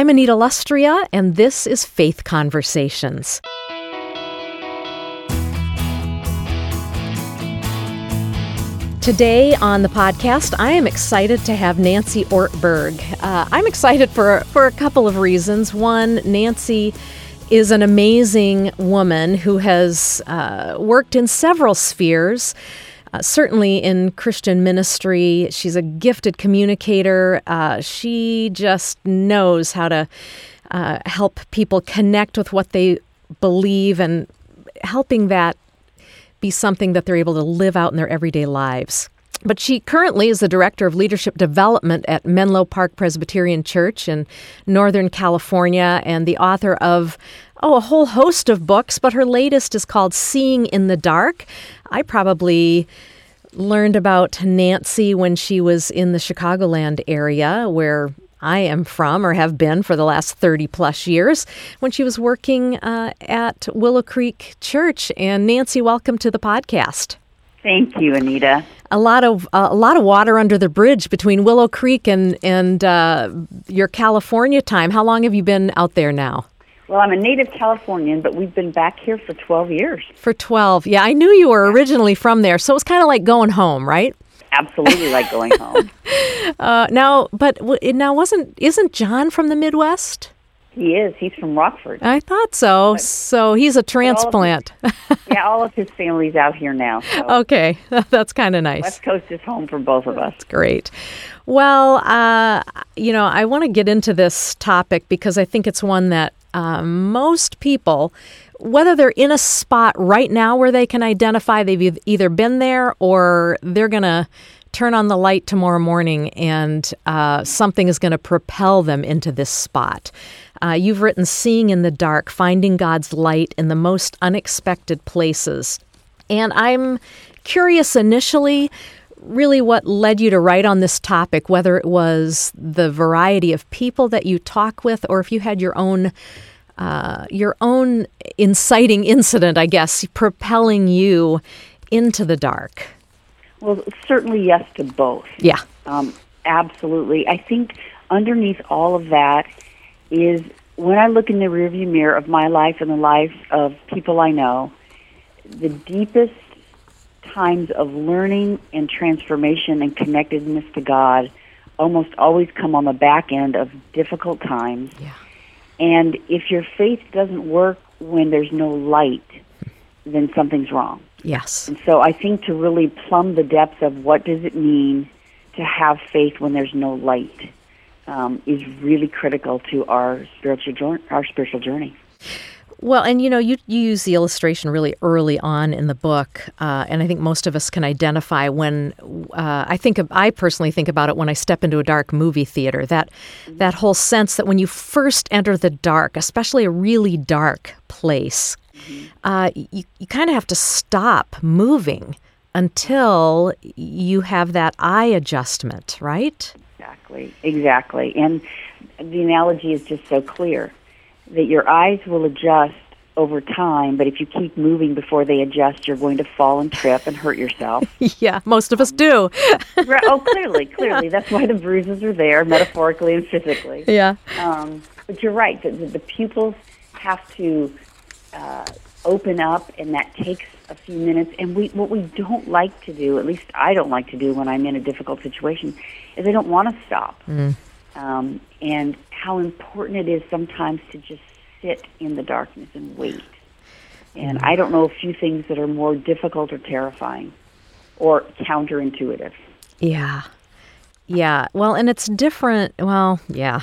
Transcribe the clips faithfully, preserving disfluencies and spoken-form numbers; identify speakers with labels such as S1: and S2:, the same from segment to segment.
S1: I'm Anita Lustria, and this is Faith Conversations. Today on the podcast, I am excited to have Nancy Ortberg. Uh, I'm excited for, for a couple of reasons. One, Nancy is an amazing woman who has uh, worked in several spheres. Uh, certainly in Christian ministry. She's a gifted communicator. Uh, she just knows how to uh, help people connect with what they believe and helping that be something that they're able to live out in their everyday lives. But she currently is the Director of Leadership Development at Menlo Park Presbyterian Church in Northern California and the author of, oh, a whole host of books, but her latest is called Seeing in the Dark. I probably learned about Nancy when she was in the Chicagoland area where I am from or have been for the last thirty plus years when she was working uh, at Willow Creek Church. And Nancy, welcome to the podcast.
S2: Thank you, Anita.
S1: A lot of uh, a lot of water under the bridge between Willow Creek and and uh, your California time. How long have you been out there now?
S2: Well, I'm a native Californian, but we've been back here for twelve years.
S1: For twelve, yeah. I knew you were originally from there, so it's kind of like going home, right?
S2: Absolutely, like going home.
S1: Uh, now, but now wasn't isn't John from the Midwest?
S2: He is. He's from Rockford.
S1: I thought so. But, so he's a transplant.
S2: All his, yeah, all of his family's out here now. So.
S1: Okay, that's kind of nice.
S2: West Coast is home for both of us.
S1: That's great. Well, uh, you know, I want to get into this topic because I think it's one that uh, most people, whether they're in a spot right now where they can identify they've either been there or they're going to turn on the light tomorrow morning and uh, something is going to propel them into this spot. Uh, you've written Seeing in the Dark, Finding God's Light in the Most Unexpected Places. And I'm curious initially, really what led you to write on this topic, whether it was the variety of people that you talk with or if you had your own uh, your own inciting incident, I guess, propelling you into the dark.
S2: Well, certainly yes to both.
S1: Yeah.
S2: Um, absolutely. I think underneath all of that is when I look in the rearview mirror of my life and the life of people I know, the deepest times of learning and transformation and connectedness to God almost always come on the back end of difficult times.
S1: Yeah.
S2: And if your faith doesn't work when there's no light, then something's wrong.
S1: Yes.
S2: And so I think to really plumb the depths of what does it mean to have faith when there's no light um, is really critical to our spiritual journey, our spiritual journey.
S1: Well, and you know, you, you use the illustration really early on in the book, uh, and I think most of us can identify when uh, I think of, I personally think about it when I step into a dark movie theater. That mm-hmm. that whole sense that when you first enter the dark, especially a really dark place, mm-hmm. uh, you you kind of have to stop moving until you have that eye adjustment, right?
S2: Exactly, exactly, and the analogy is just so clear. That your eyes will adjust over time, but if you keep moving before they adjust, you're going to fall and trip and hurt yourself.
S1: Yeah, most of us do.
S2: Oh, clearly, clearly. Yeah. That's why the bruises are there, metaphorically and physically.
S1: Yeah.
S2: Um, but you're right. The, the, the pupils have to uh, open up, and that takes a few minutes. And we, what we don't like to do, at least I don't like to do when I'm in a difficult situation, is I don't want to stop. Mm. Um, and how important it is sometimes to just sit in the darkness and wait. And mm. I don't know a few things that are more difficult or terrifying or counterintuitive.
S1: Yeah. Yeah. Well, and it's different. Well, yeah,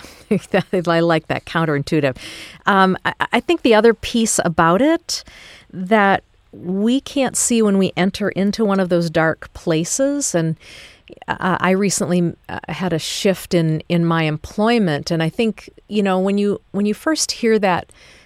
S1: I like that, counterintuitive. Um, I, I think the other piece about it that we can't see when we enter into one of those dark places, and Uh, I recently uh, had a shift in, in my employment, and I think, you know, when you when you first hear that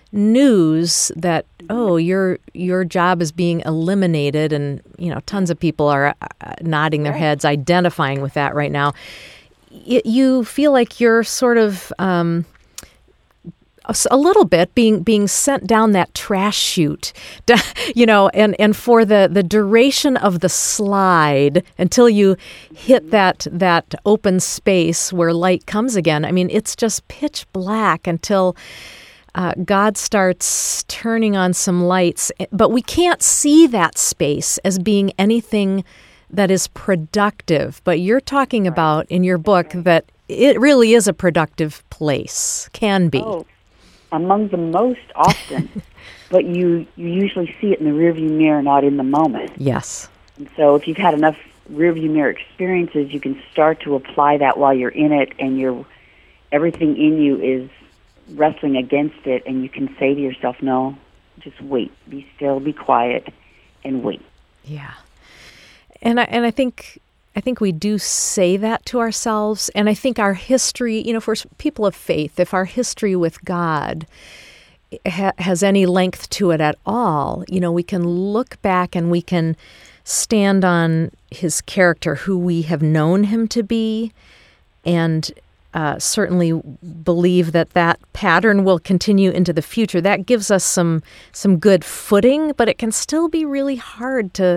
S1: news that, oh, your your job is being eliminated, and, you know, tons of people are uh, nodding their heads, identifying with that right now, it, you feel like you're sort of um, a little bit being being sent down that trash chute, you know, and, and for the, the duration of the slide until you hit that that open space where light comes again. I mean, it's just pitch black until uh, God starts turning on some lights. But we can't see that space as being anything that is productive. But you're talking about in your book that it really is a productive place, can be.
S2: Oh. Among the most often, but you, you usually see it in the rearview mirror, not in the moment.
S1: Yes.
S2: And so if you've had enough rearview mirror experiences, you can start to apply that while you're in it, and you're, everything in you is wrestling against it, and you can say to yourself, no, just wait, be still, be quiet, and wait.
S1: Yeah. And I, and I think... I think we do say that to ourselves, and I think our history, you know, for people of faith, if our history with God ha- has any length to it at all, you know, we can look back and we can stand on his character, who we have known him to be, and uh, certainly believe that that pattern will continue into the future. That gives us some some good footing, but it can still be really hard to...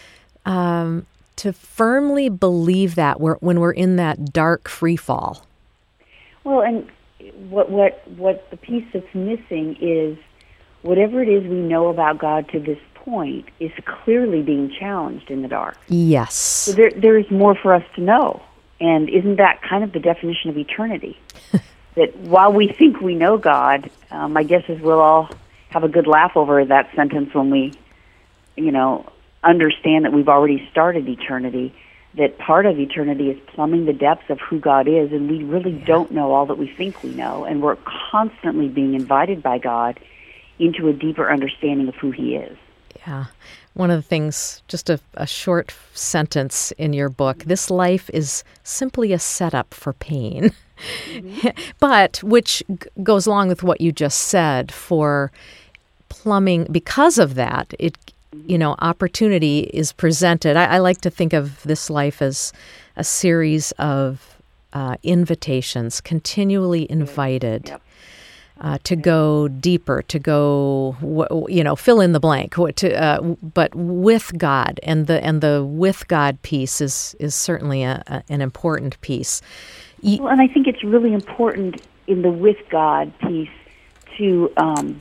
S1: Um, to firmly believe that we're, when we're in that dark free fall.
S2: Well, and what what what the piece that's missing is whatever it is we know about God to this point is clearly being challenged in the dark.
S1: Yes.
S2: So there there is more for us to know. And isn't that kind of the definition of eternity? That while we think we know God, um, my guess is we'll all have a good laugh over that sentence when we, you know, understand that we've already started eternity, that part of eternity is plumbing the depths of who God is, and we really yeah. don't know all that we think we know, and we're constantly being invited by God into a deeper understanding of who he is.
S1: Yeah. One of the things, just a, a short sentence in your book, this life is simply a setup for pain. Mm-hmm. But, which g- goes along with what you just said, for plumbing, because of that, it you know, opportunity is presented. I, I like to think of this life as a series of uh, invitations, continually invited
S2: yep.
S1: uh, to go deeper, to go, you know, fill in the blank. To, uh, but with God, and the and the with God piece is is certainly a, a, an important piece.
S2: Y- well, and I think it's really important in the with God piece to. Um,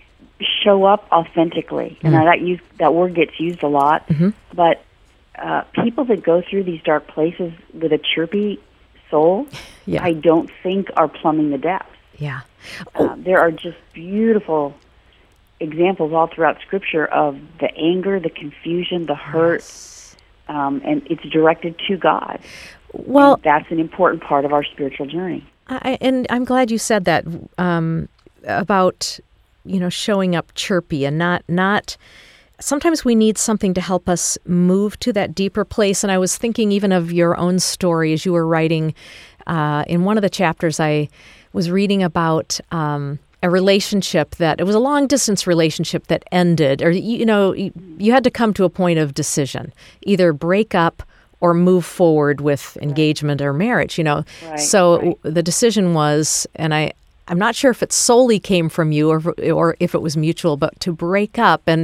S2: show up authentically. And mm. that use, that word gets used a lot,
S1: mm-hmm.
S2: but uh, people that go through these dark places with a chirpy soul,
S1: yeah.
S2: I don't think are plumbing the depths.
S1: Yeah.
S2: Oh. Uh, there are just beautiful examples all throughout Scripture of the anger, the confusion, the hurt,
S1: yes.
S2: um, and it's directed to God.
S1: Well,
S2: and that's an important part of our spiritual journey.
S1: I, and I'm glad you said that um, about... you know, showing up chirpy and not, not, sometimes we need something to help us move to that deeper place. And I was thinking even of your own story as you were writing. Uh, in one of the chapters, I was reading about um, a relationship that, it was a long distance relationship that ended, or, you know, you, you had to come to a point of decision, either break up or move forward with engagement right. or marriage, you know.
S2: Right,
S1: so
S2: right.
S1: the decision was, and I, I'm not sure if it solely came from you or or if it was mutual, but to break up. And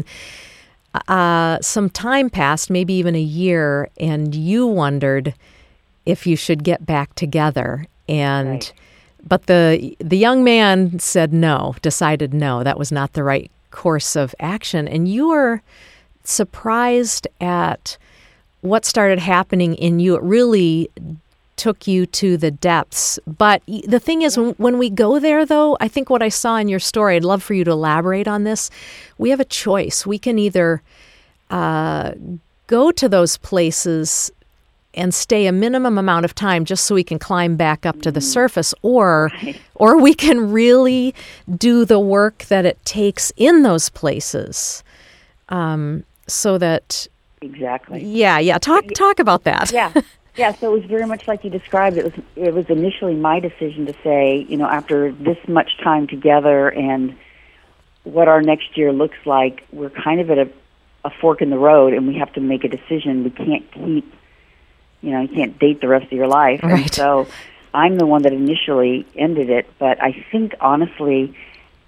S1: uh, some time passed, maybe even a year, and you wondered if you should get back together. And
S2: right.
S1: but the the young man said no, decided no, that was not the right course of action. And you were surprised at what started happening in you. It really took you to the depths. But the thing is, when, when we go there, though, I think what I saw in your story, I'd love for you to elaborate on this. We have a choice. We can either uh, go to those places and stay a minimum amount of time just so we can climb back up to the surface, or
S2: Right.
S1: or we can really do the work that it takes in those places, um, so that
S2: Exactly.
S1: yeah, yeah. Talk talk about that.
S2: Yeah. Yeah, so it was very much like you described. It was it was initially my decision to say, you know, after this much time together and what our next year looks like, we're kind of at a, a fork in the road, and we have to make a decision. We can't keep, you know, you can't date the rest of your life.
S1: Right.
S2: And so I'm the one that initially ended it, but I think, honestly,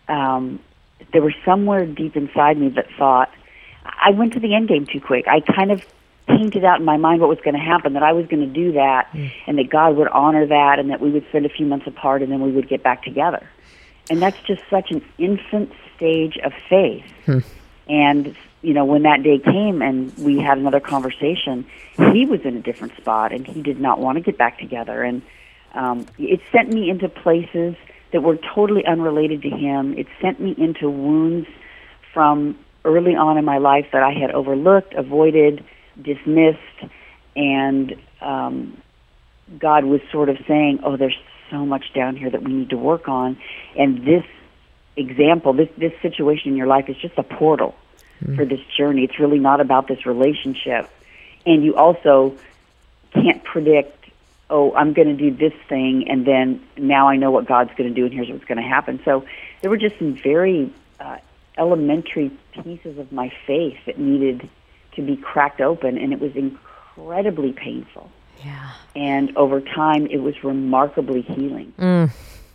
S2: um, there was somewhere deep inside me that thought, I went to the end game too quick. I kind of painted out in my mind what was going to happen, that I was going to do that, mm. and that God would honor that, and that we would spend a few months apart, and then we would get back together. And that's just such an infant stage of faith. Hmm. And, you know, when that day came and we had another conversation, he was in a different spot, and he did not want to get back together. And um, it sent me into places that were totally unrelated to him. It sent me into wounds from early on in my life that I had overlooked, avoided, dismissed, and um, God was sort of saying, oh, there's so much down here that we need to work on, and this example, this, this situation in your life is just a portal mm. for this journey. It's really not about this relationship, and you also can't predict, oh, I'm going to do this thing, and then now I know what God's going to do, and here's what's going to happen. So there were just some very uh, elementary pieces of my faith that needed to be cracked open, and it was incredibly painful.
S1: Yeah.
S2: And over time, it was remarkably healing.
S1: Mm.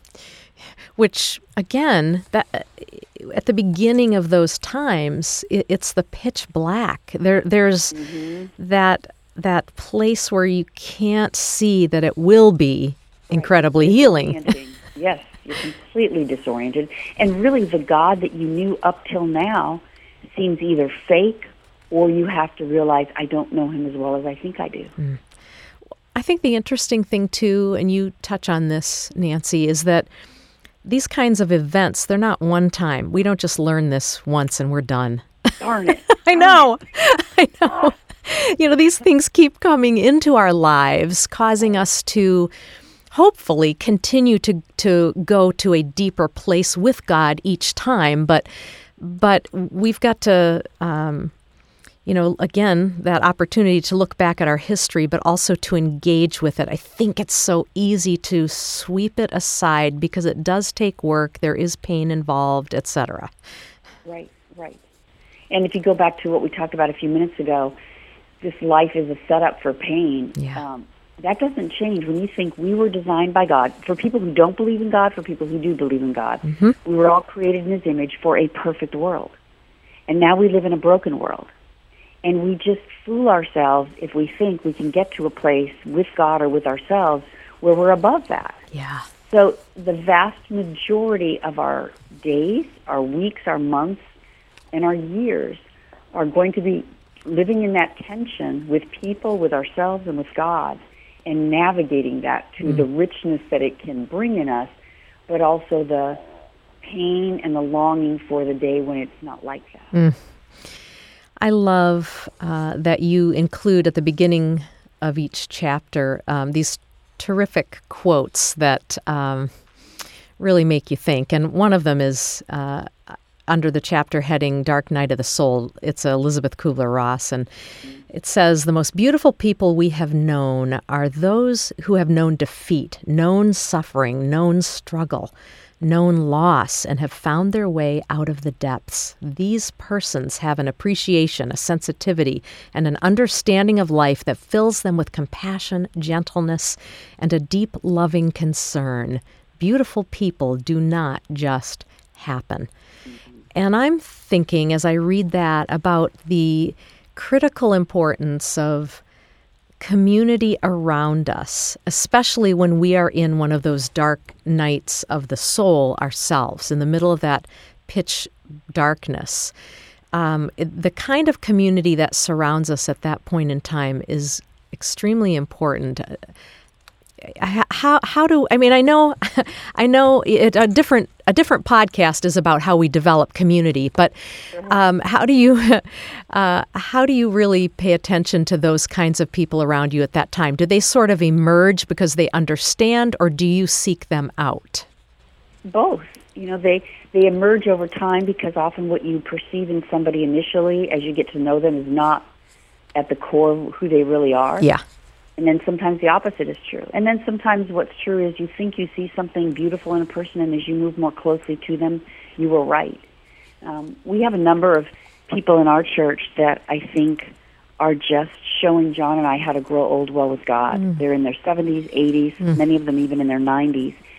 S1: Which, again, that at the beginning of those times, it, it's the pitch black. There, there's mm-hmm. that that place where you can't see that it will be incredibly right. healing.
S2: Yes, you're completely disoriented, and really, the God that you knew up till now seems either fake, or you have to realize, I don't know him as well as I think I do.
S1: Mm. I think the interesting thing, too, and you touch on this, Nancy, is that these kinds of events, they're not one time. We don't just learn this once and we're done.
S2: Darn it.
S1: I know. I know. You know, these things keep coming into our lives, causing us to hopefully continue to, to go to a deeper place with God each time. But, but we've got to... Um, You know, again, that opportunity to look back at our history, but also to engage with it. I think it's so easy to sweep it aside because it does take work, there is pain involved, et cetera.
S2: Right, right. And if you go back to what we talked about a few minutes ago, this life is a setup for pain.
S1: Yeah.
S2: Um, that doesn't change when you think we were designed by God. For people who don't believe in God, for people who do believe in God, mm-hmm. we were all created in His image for a perfect world. And now we live in a broken world. And we just fool ourselves if we think we can get to a place with God or with ourselves where we're above that.
S1: Yeah.
S2: So the vast majority of our days, our weeks, our months, and our years are going to be living in that tension with people, with ourselves, and with God, and navigating that to mm. the richness that it can bring in us, but also the pain and the longing for the day when it's not like that.
S1: Mm. I love uh, that you include at the beginning of each chapter um, these terrific quotes that um, really make you think. And one of them is uh, under the chapter heading Dark Night of the Soul. It's Elizabeth Kubler-Ross, and it says, "The most beautiful people we have known are those who have known defeat, known suffering, known struggle, known loss, and have found their way out of the depths. These persons have an appreciation, a sensitivity, and an understanding of life that fills them with compassion, gentleness, and a deep, loving concern. Beautiful people do not just happen." And I'm thinking, as I read that, about the critical importance of community around us, especially when we are in one of those dark nights of the soul ourselves, in the middle of that pitch darkness. Um, the kind of community that surrounds us at that point in time is extremely important. How how do I mean? I know, I know. It, a different a different podcast is about how we develop community, but um, how do you uh, how do you really pay attention to those kinds of people around you at that time? Do they sort of emerge because they understand, or do you seek them out?
S2: Both. You know, they they emerge over time because often what you perceive in somebody initially, as you get to know them, is not at the core of who they really are.
S1: Yeah.
S2: And then sometimes the opposite is true. And then sometimes what's true is you think you see something beautiful in a person, and as you move more closely to them, you were right. Um, we have a number of people in our church that I think are just showing John and I how to grow old well with God. Mm. They're in their seventies, eighties, mm. many of them even in their nineties.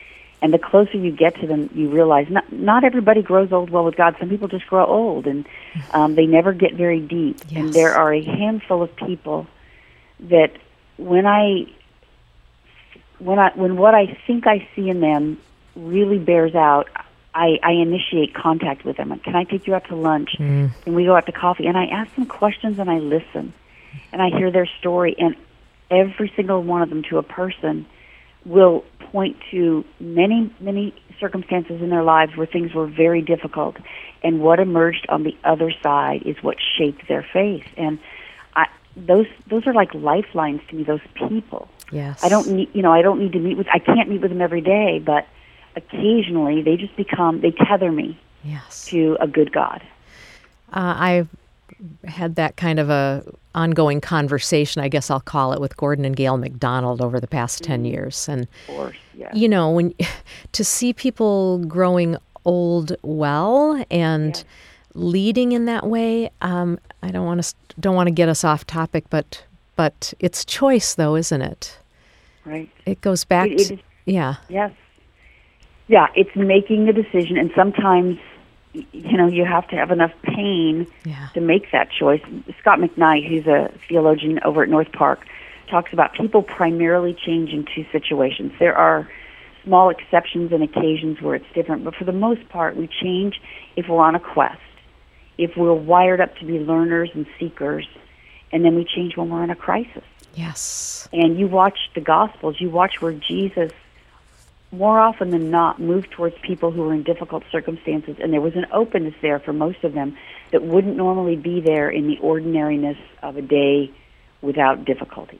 S2: And the closer you get to them, you realize not not everybody grows old well with God. Some people just grow old, and um, they never get very deep.
S1: Yes.
S2: And there are a handful of people that when I when I when what I think I see in them really bears out, I, I initiate contact with them. Can I take you out to lunch?
S1: Mm.
S2: And we go out to coffee, and I ask them questions, and I listen, and I hear their story, and every single one of them to a person will point to many, many circumstances in their lives where things were very difficult, and what emerged on the other side is what shaped their faith. And I, those those are like lifelines to me. Those people.
S1: Yes.
S2: I don't need, you know, I don't need to meet with. I can't meet with them every day, but occasionally they just become. They tether me.
S1: Yes.
S2: To a good God.
S1: Uh, I've had that kind of a ongoing conversation, I guess I'll call it, with Gordon and Gail McDonald over the past mm-hmm. ten years. And,
S2: of course, yeah.
S1: you know, when to see people growing old well and yeah. leading in that way, um, I don't want to don't want to get us off topic, but but it's choice, though, isn't it?
S2: Right.
S1: It goes back
S2: it, it
S1: to,
S2: is,
S1: yeah.
S2: Yes. Yeah, it's making the decision, and sometimes, you know, you have to have enough pain
S1: yeah.
S2: to make that choice. Scott McKnight, who's a theologian over at North Park, talks about people primarily change in two situations. There are small exceptions and occasions where it's different, but for the most part, we change if we're on a quest, if we're wired up to be learners and seekers, and then we change when we're in a crisis.
S1: Yes.
S2: And you watch the Gospels, you watch where Jesus, more often than not, moved towards people who were in difficult circumstances, and there was an openness there for most of them that wouldn't normally be there in the ordinariness of a day without difficulties.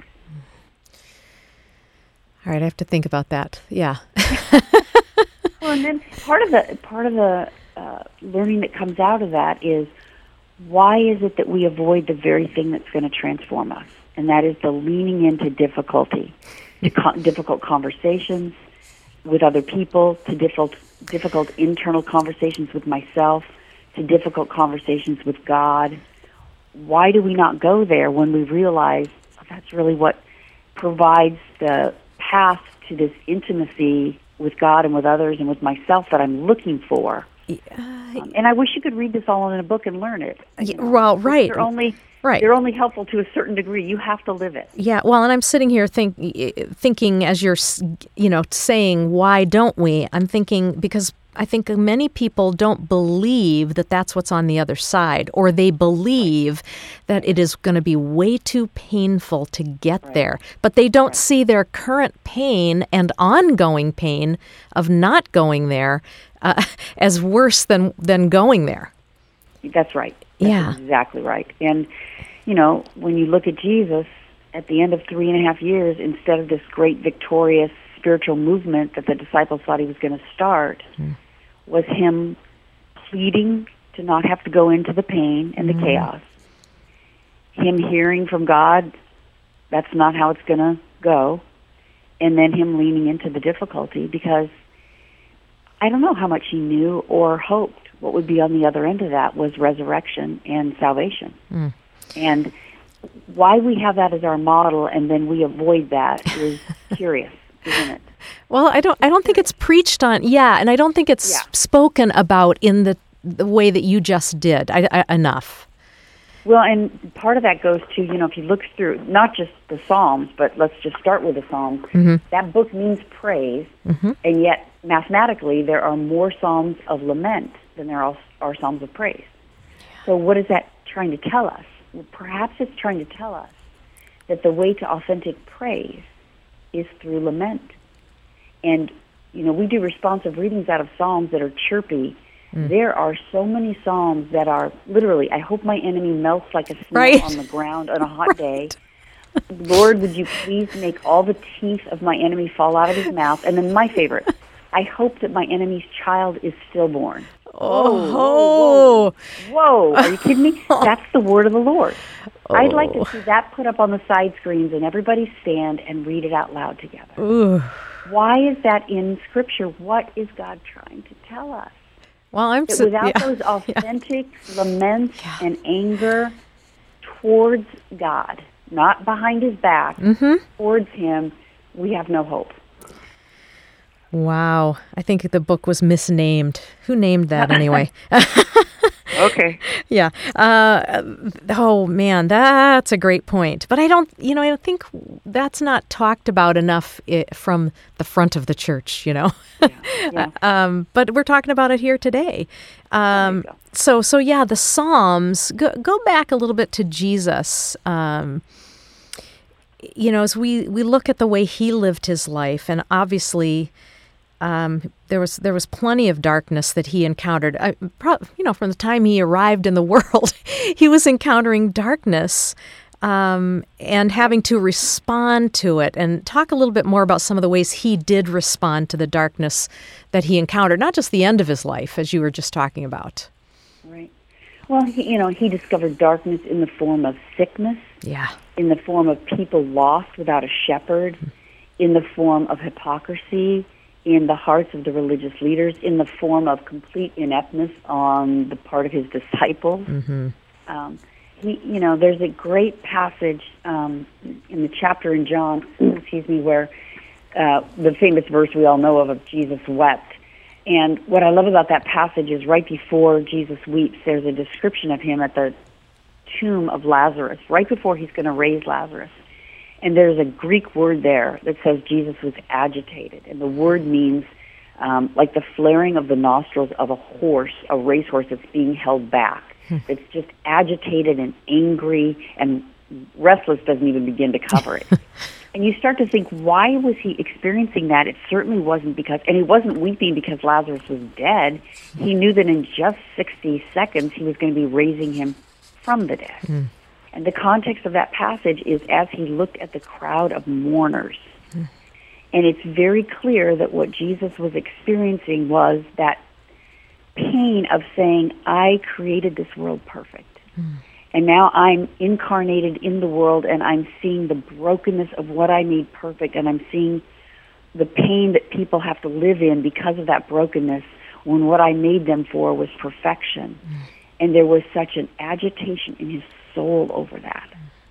S1: All right, I have to think about that. Yeah.
S2: Well, and then part of the part of the uh, learning that comes out of that is, why is it that we avoid the very thing that's going to transform us? And that is the leaning into difficulty, to co- difficult conversations with other people, to difficult, difficult internal conversations with myself, to difficult conversations with God. Why do we not go there when we realize oh, that's really what provides the path to this intimacy with God and with others and with myself that I'm looking for?
S1: Uh,
S2: um, and I wish you could read this all in a book and learn it.
S1: You know? Well, right.
S2: They're only,
S1: right.
S2: they're only helpful to a certain degree. You have to live it.
S1: Yeah, well, and I'm sitting here think, thinking as you're, you know, saying, why don't we? I'm thinking because I think many people don't believe that that's what's on the other side, or they believe that it is going to be way too painful to get right. there. But they don't right. see their current pain and ongoing pain of not going there uh, as worse than, than going there.
S2: That's right. That's
S1: yeah.
S2: exactly right. And, you know, when you look at Jesus, at the end of three and a half years, instead of this great victorious spiritual movement that the disciples thought he was going to start, mm. was him pleading to not have to go into the pain and the mm. chaos. Him hearing from God, that's not how it's going to go. And then him leaning into the difficulty, because I don't know how much he knew or hoped what would be on the other end of that was resurrection and salvation. Mm. And why we have that as our model and then we avoid that is curious, isn't it?
S1: Well, I don't I don't think it's preached on. Yeah, and I don't think it's yeah. spoken about in the the way that you just did I, I, enough.
S2: Well, and part of that goes to, you know, if you look through not just the Psalms, but let's just start with the Psalms. Mm-hmm. That book means praise, mm-hmm. and yet mathematically there are more Psalms of lament than there are, are Psalms of praise. So what is that trying to tell us? Well, perhaps it's trying to tell us that the way to authentic praise is through lament. And, you know, we do responsive readings out of Psalms that are chirpy. Mm. There are so many Psalms that are literally, I hope my enemy melts like a snail
S1: right.
S2: on the ground on a hot
S1: right.
S2: day. Lord, would you please make all the teeth of my enemy fall out of his mouth? And then my favorite, I hope that my enemy's child is stillborn.
S1: Oh,
S2: whoa, whoa, whoa. Are you kidding me? That's the word of the Lord. Oh. I'd like to see that put up on the side screens and everybody stand and read it out loud together.
S1: Ooh.
S2: Why is that in Scripture? What is God trying to tell us?
S1: Well, I'm
S2: that
S1: so,
S2: without
S1: yeah.
S2: those authentic yeah. laments
S1: yeah.
S2: and anger towards God, not behind his back,
S1: mm-hmm.
S2: towards him, we have no hope.
S1: Wow. I think the book was misnamed. Who named that anyway?
S2: Okay.
S1: Yeah. Uh, oh, man, that's a great point. But I don't, you know, I think that's not talked about enough I- from the front of the church, you know.
S2: Yeah, yeah.
S1: um, but we're talking about it here today. Um, so, so yeah, the Psalms, go, go back a little bit to Jesus. Um, you know, as we, we look at the way he lived his life, and obviously um, there was there was plenty of darkness that he encountered. I, pro- you know, from the time he arrived in the world, he was encountering darkness um, and having to respond to it. And talk a little bit more about some of the ways he did respond to the darkness that he encountered, not just the end of his life, as you were just talking about.
S2: Right. Well, he, you know, he discovered darkness in the form of sickness.
S1: Yeah.
S2: In the form of people lost without a shepherd, in the form of hypocrisy, in the hearts of the religious leaders, in the form of complete ineptness on the part of his disciples.
S1: Mm-hmm.
S2: Um, he, you know, there's a great passage um, in the chapter in John, excuse me, where uh, the famous verse we all know of, of Jesus wept. And what I love about that passage is right before Jesus weeps, there's a description of him at the tomb of Lazarus, right before he's going to raise Lazarus. And there's a Greek word there that says Jesus was agitated. And the word means um, like the flaring of the nostrils of a horse, a racehorse that's being held back. Hmm. It's just agitated and angry, and restless doesn't even begin to cover it. And you start to think, why was he experiencing that? It certainly wasn't because, and he wasn't weeping because Lazarus was dead. He knew that in just sixty seconds he was going to be raising him from the dead. Mm. And the context of that passage is as he looked at the crowd of mourners. Mm. And it's very clear that what Jesus was experiencing was that pain of saying, I created this world perfect. Mm. And now I'm incarnated in the world, and I'm seeing the brokenness of what I made perfect, and I'm seeing the pain that people have to live in because of that brokenness when what I made them for was perfection. Mm. And there was such an agitation in his soul over that.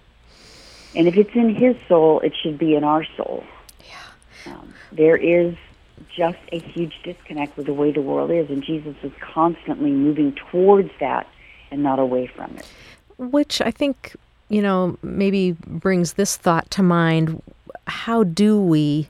S2: And if it's in his soul, it should be in our soul. Yeah. Um, there is just a huge disconnect with the way the world is, and Jesus is constantly moving towards that and not away from it.
S1: Which I think, you know, maybe brings this thought to mind. How do we,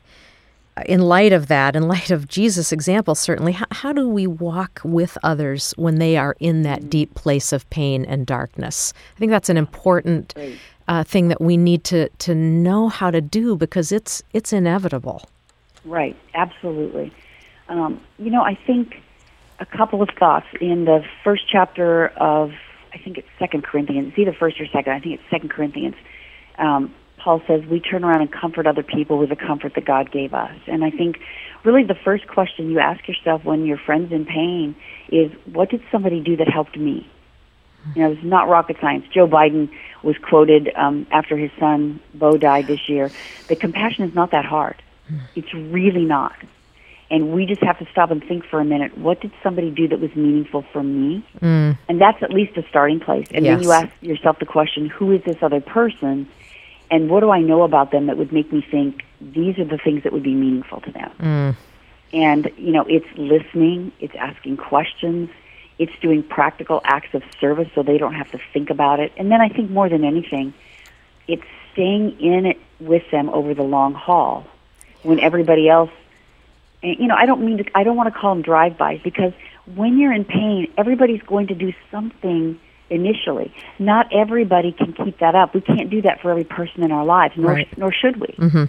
S1: in light of that, in light of Jesus' example, certainly, how, how do we walk with others when they are in that deep place of pain and darkness? I think that's an important uh, thing that we need to, to know how to do, because it's it's inevitable.
S2: Right, absolutely. Um, you know, I think a couple of thoughts in the first chapter of, I think it's Second Corinthians. It's either first or second. I think it's Second Corinthians. Um, Paul says we turn around and comfort other people with the comfort that God gave us. And I think really the first question you ask yourself when your friend's in pain is, what did somebody do that helped me? You know, it's not rocket science. Joe Biden was quoted um, after his son, Bo, died this year, that compassion is not that hard. It's really not. And we just have to stop and think for a minute, what did somebody do that was meaningful for me? Mm. And that's at least a starting place. And yes. Then you ask yourself the question, who is this other person? And what do I know about them that would make me think these are the things that would be meaningful to them? Mm. And, you know, it's listening, it's asking questions, it's doing practical acts of service so they don't have to think about it. And then I think more than anything, it's staying in it with them over the long haul when everybody else, and, you know, I don't mean to, I don't want to call them drive-bys, because when you're in pain, everybody's going to do something initially. Not everybody can keep that up. We can't do that for every person in our lives, nor
S1: right.
S2: nor should we.
S1: Mm-hmm.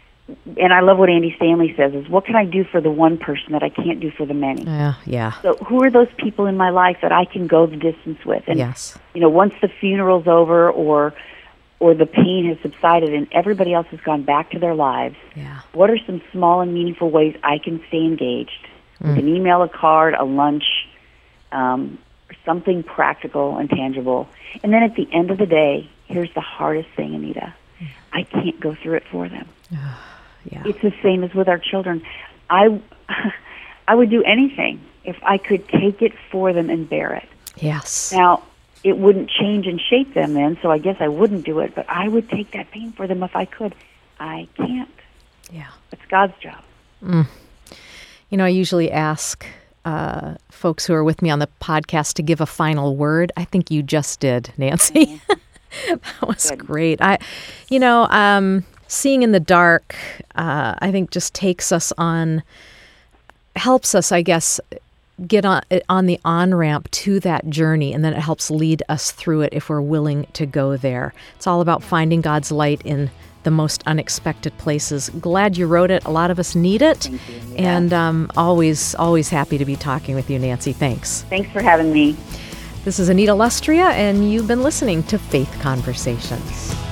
S2: And I love what Andy Stanley says, is what can I do for the one person that I can't do for the many?
S1: Yeah, yeah.
S2: So who are those people in my life that I can go the distance with? And,
S1: yes.
S2: you know, once the funeral's over or or the pain has subsided and everybody else has gone back to their lives,
S1: yeah.
S2: what are some small and meaningful ways I can stay engaged? Mm. With an email, a card, a lunch, um, something practical and tangible. And then at the end of the day, here's the hardest thing, Anita. Mm. I can't go through it for them.
S1: Yeah.
S2: It's the same as with our children. I, I would do anything if I could take it for them and bear it.
S1: Yes.
S2: Now, it wouldn't change and shape them then, so I guess I wouldn't do it, but I would take that pain for them if I could. I can't.
S1: Yeah.
S2: It's God's job.
S1: Mm. You know, I usually ask uh, folks who are with me on the podcast to give a final word. I think you just did, Nancy. Mm-hmm. That was Good. Great. I, you know, um, seeing in the dark, uh, I think just takes us on, helps us, I guess, get on on the on-ramp to that journey, and then it helps lead us through it if we're willing to go there. It's all about finding God's light in the most unexpected places. Glad you wrote it. A lot of us need it.
S2: Thank you. Yeah.
S1: And um, always, always happy to be talking with you, Nancy. Thanks.
S2: Thanks for having me.
S1: This is Anita Lustrea, and you've been listening to Faith Conversations.